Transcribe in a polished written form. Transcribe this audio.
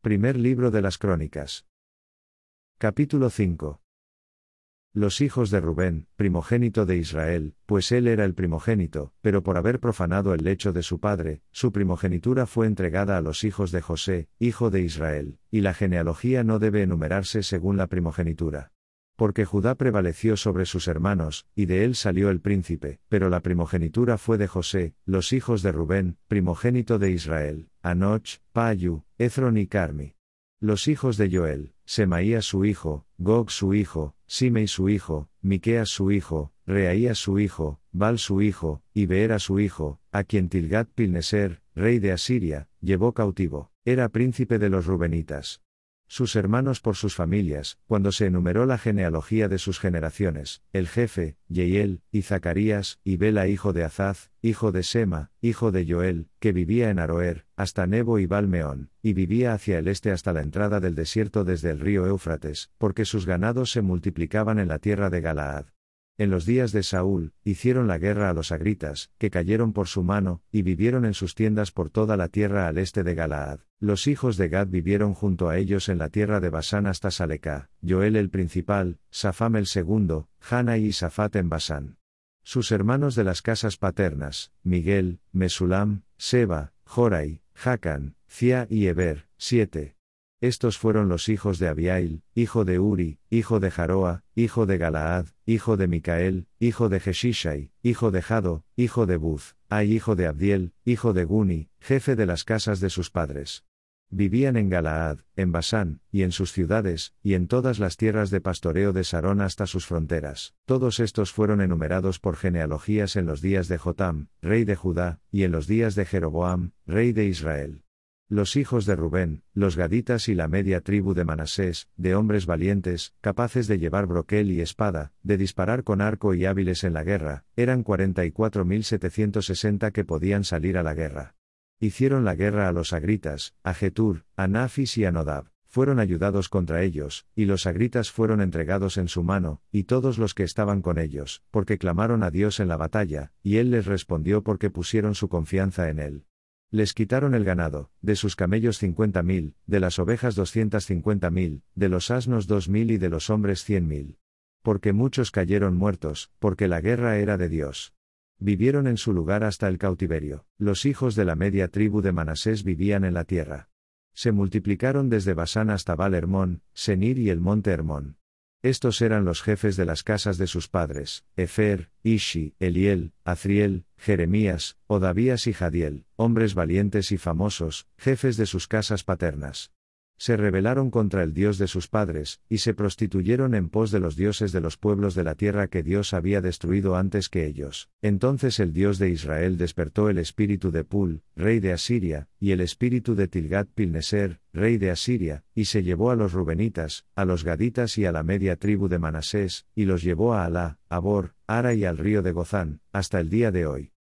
Primer libro de las Crónicas. Capítulo 5. Los hijos de Rubén, primogénito de Israel, pues él era el primogénito, pero por haber profanado el lecho de su padre, su primogenitura fue entregada a los hijos de José, hijo de Israel, y la genealogía no debe enumerarse según la primogenitura. Porque Judá prevaleció sobre sus hermanos, y de él salió el príncipe, pero la primogenitura fue de José, los hijos de Rubén, primogénito de Israel, Anoch, Payu, Hezrón y Carmi. Los hijos de Joel, Semaías su hijo, Gog su hijo, Simei su hijo, Miqueas su hijo, Reaías su hijo, Baal su hijo, y Beera su hijo, a quien Tilgat-Pilneser, rey de Asiria, llevó cautivo, era príncipe de los Rubenitas. Sus hermanos por sus familias, cuando se enumeró la genealogía de sus generaciones, el jefe, Yeiel, y Zacarías, y Bela hijo de Azaz, hijo de Sema, hijo de Joel, que vivía en Aroer, hasta Nebo y Baal-Meón, y vivía hacia el este hasta la entrada del desierto desde el río Éufrates, porque sus ganados se multiplicaban en la tierra de Galaad. En los días de Saúl, hicieron la guerra a los agritas, que cayeron por su mano, y vivieron en sus tiendas por toda la tierra al este de Galaad. Los hijos de Gad vivieron junto a ellos en la tierra de Basán hasta Salecá, Joel el principal, Safam el segundo, Jana y Safat en Basán. Sus hermanos de las casas paternas, Miguel, Mesulam, Seba, Jorai, Jacan, Cia y Eber, 7. Estos fueron los hijos de Abiail, hijo de Uri, hijo de Jaroa, hijo de Galaad, hijo de Micael, hijo de Jeshishai, hijo de Jado, hijo de Buz, hijo de Abdiel, hijo de Guni, jefe de las casas de sus padres. Vivían en Galaad, en Basán, y en sus ciudades, y en todas las tierras de pastoreo de Sarón hasta sus fronteras. Todos estos fueron enumerados por genealogías en los días de Jotam, rey de Judá, y en los días de Jeroboam, rey de Israel. Los hijos de Rubén, los gaditas y la media tribu de Manasés, de hombres valientes, capaces de llevar broquel y espada, de disparar con arco y hábiles en la guerra, eran 44.760 que podían salir a la guerra. Hicieron la guerra a los agritas, a Getur, a Nafis y a Nodab, fueron ayudados contra ellos, y los agritas fueron entregados en su mano, y todos los que estaban con ellos, porque clamaron a Dios en la batalla, y él les respondió porque pusieron su confianza en él. Les quitaron el ganado, de sus camellos 50.000, de las ovejas 250.000, de los asnos 2.000 y de los hombres 100.000. Porque muchos cayeron muertos, porque la guerra era de Dios. Vivieron en su lugar hasta el cautiverio. Los hijos de la media tribu de Manasés vivían en la tierra. Se multiplicaron desde Basán hasta Baal-Hermón, Senir y el monte Hermón. Estos eran los jefes de las casas de sus padres, Efer, Ishi, Eliel, Azriel, Jeremías, Odabías y Jadiel, hombres valientes y famosos, jefes de sus casas paternas. Se rebelaron contra el Dios de sus padres, y se prostituyeron en pos de los dioses de los pueblos de la tierra que Dios había destruido antes que ellos. Entonces el Dios de Israel despertó el espíritu de Pul, rey de Asiria, y el espíritu de Tilgat-Pilneser, rey de Asiria, y se llevó a los Rubenitas, a los Gaditas y a la media tribu de Manasés, y los llevó a Alá, a Bor, Ara y al río de Gozán, hasta el día de hoy.